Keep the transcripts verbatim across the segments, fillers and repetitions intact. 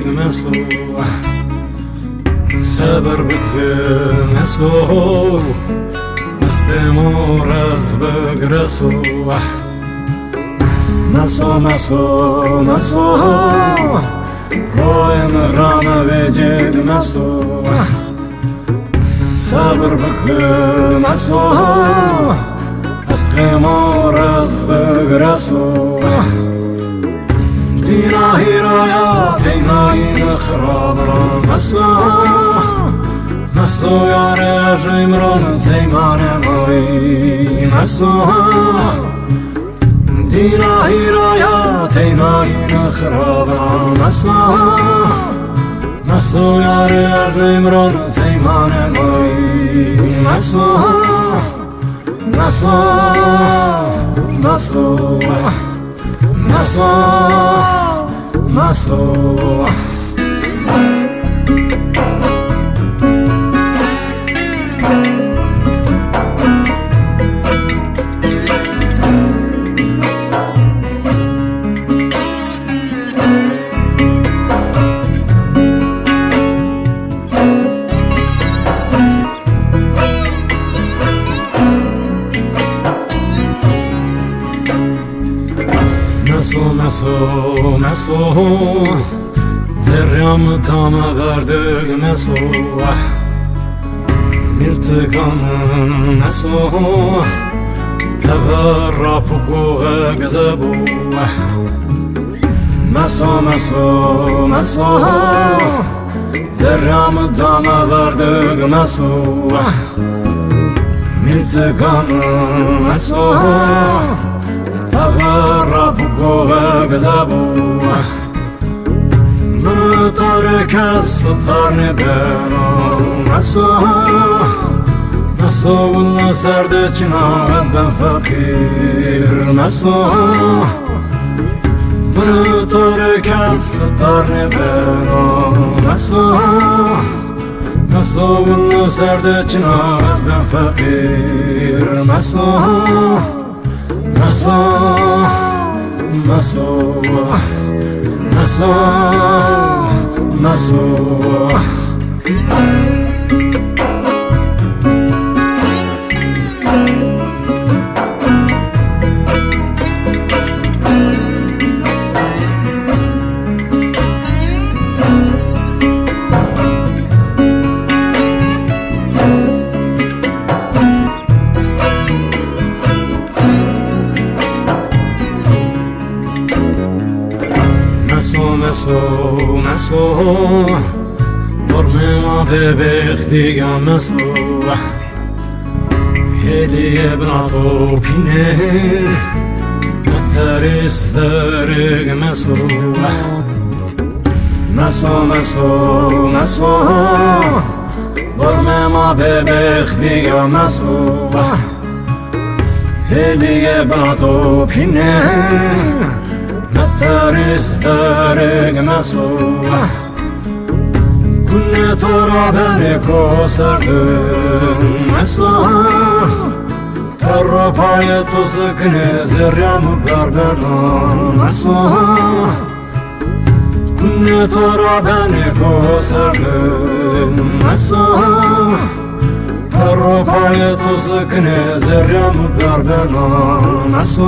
بيجيك مسوح صبر بك مسوح مسقمور از بگرسوح مسو مسو مسو روی مرام بيجيك مسوح صبر بك مسوح مسقمور از بگرسوح دينا هيرايا تيناين خراب را مسو مسو يار اجمران زيمان ماي مسو دينا هيرايا تيناين خراب را مسو مسو يار اجمران زيمان ماي مسو مسو مسو مسو مسو مسو مسو زرم تام غردق مسو مرتقام مسو تبرا پوکو غزبو مسو مسو مسو زرم تام غردق مسو مرتقام مسو تبرا پوکو غزبو من تارك الستار نبرا مسو مسو والله سرد چنا از بن فقير مسو من تارك الستار نبرا مسو مسو والله سرد چنا از بن فقير مسو مسو مسو مسو مسو مسو مسو برم ما ببخ دیگه مسو هدیه براتو پینه نترس درگ مسو مسو مسو مسو برم ما ببخ دیگه مسو هدیه براتو پینه نترس درگ مسو كل ترى بركو سردن مسو الرفاية تسكن زريم بربنا مسو كل ترى بركو سردن مسو الرفاية تسكن زريم بربنا مسو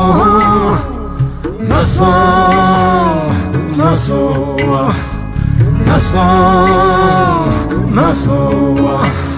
مسو مسو مسو مسو